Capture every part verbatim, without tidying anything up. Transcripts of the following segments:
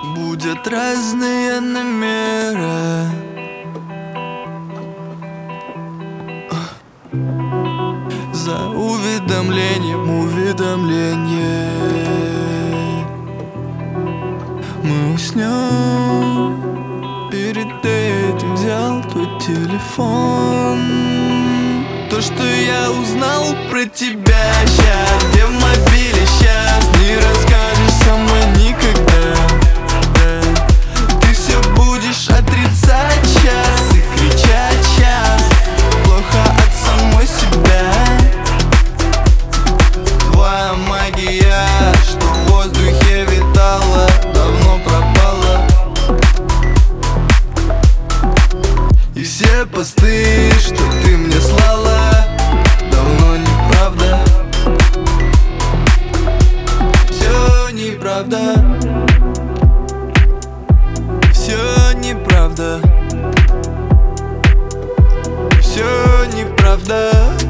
Будет разные номера. За уведомлением уведомление. Мы уснем. Перед этим взял твой телефон. То, что я узнал про тебя сейчас, где в мобиле сейчас, не расскажешь со мной никогда. Да. Ты все будешь отрицать сейчас и кричать сейчас плохо от самой себя. Твоя магия, что в воздухе витала, давно пропала. И все посты, что ты мне слала, давно неправда. Все неправда. Все неправда. Все неправда.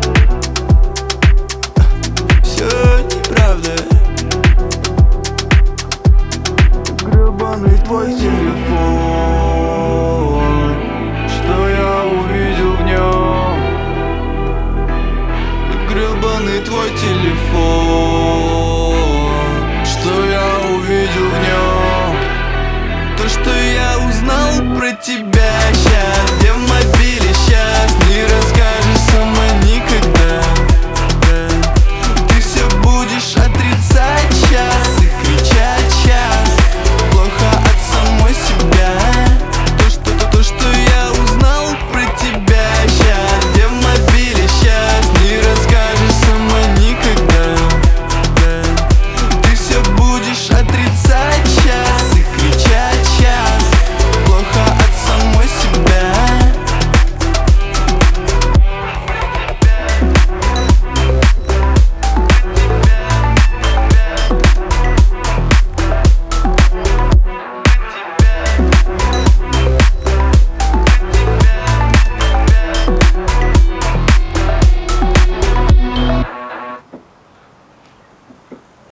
Все неправда. Гребаный твой телефон, что я увидел в нем. Гребаный твой телефон, что я увидел в нем. То, что я узнал про тебя